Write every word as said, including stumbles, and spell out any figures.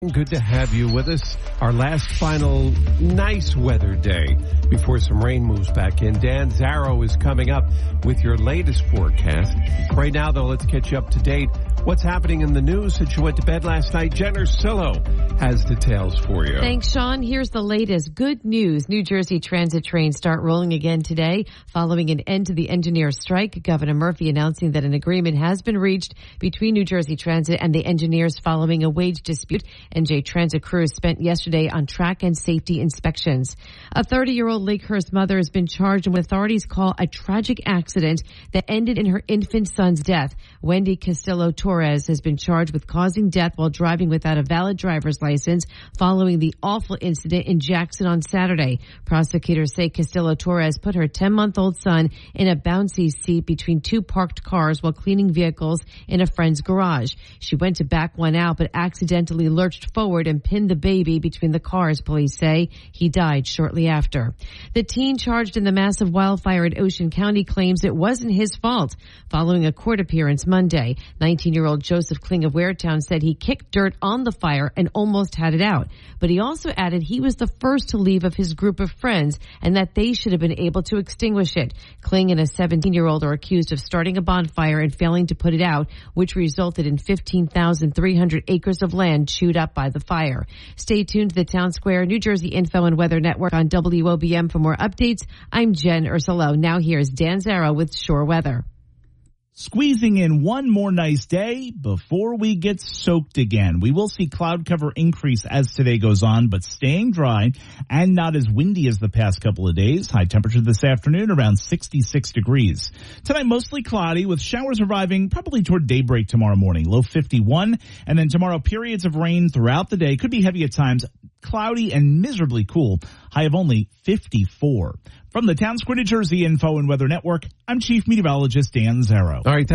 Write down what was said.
Good to have you with us. Our last final nice weather day before some rain moves back in. Dan Zarrow is coming up with your latest forecast. Right now, though, let's get you up to date. What's happening in the news since you went to bed last night? Jen Ursillo has details for you. Thanks, Sean. Here's the latest. Good news. New Jersey Transit trains start rolling again today following an end to the engineers' strike. Governor Murphy announcing that an agreement has been reached between New Jersey Transit and the engineers following a wage dispute. N J Transit crews spent yesterday on track and safety inspections. A thirty-year-old Lakehurst mother has been charged in what authorities call a tragic accident that ended in her infant son's death. Wendy Castillo Torres has been charged with causing death while driving without a valid driver's license following the awful incident in Jackson on Saturday. Prosecutors say Castillo Torres put her ten-month-old son in a bouncy seat between two parked cars while cleaning vehicles in a friend's garage. She went to back one out but accidentally lurched forward and pinned the baby between the cars, police say. He died shortly after. The teen charged in the massive wildfire at Ocean County claims it wasn't his fault. Following a court appearance Monday, nineteen-year-old Joseph Kling of Waretown said he kicked dirt on the fire and almost had it out. But he also added he was the first to leave of his group of friends and that they should have been able to extinguish it. Kling and a seventeen-year-old are accused of starting a bonfire and failing to put it out, which resulted in fifteen thousand three hundred acres of land chewed up by the fire. Stay tuned to the Town Square New Jersey Info and Weather Network on W O B M for more updates. I'm Jen Ursillo. Now here's Dan Zarrow with Shore Weather. Squeezing in one more nice day before we get soaked again. We will see cloud cover increase as today goes on, but staying dry and not as windy as the past couple of days. High temperature this afternoon around sixty-six degrees. Tonight mostly cloudy with showers arriving probably toward daybreak tomorrow morning. Low fifty-one. And then tomorrow periods of rain throughout the day. Could be heavy at times. Cloudy and miserably cool. High of only fifty-four. From the Town Square, New Jersey Info and Weather Network, I'm Chief Meteorologist Dan Zarrow. All right.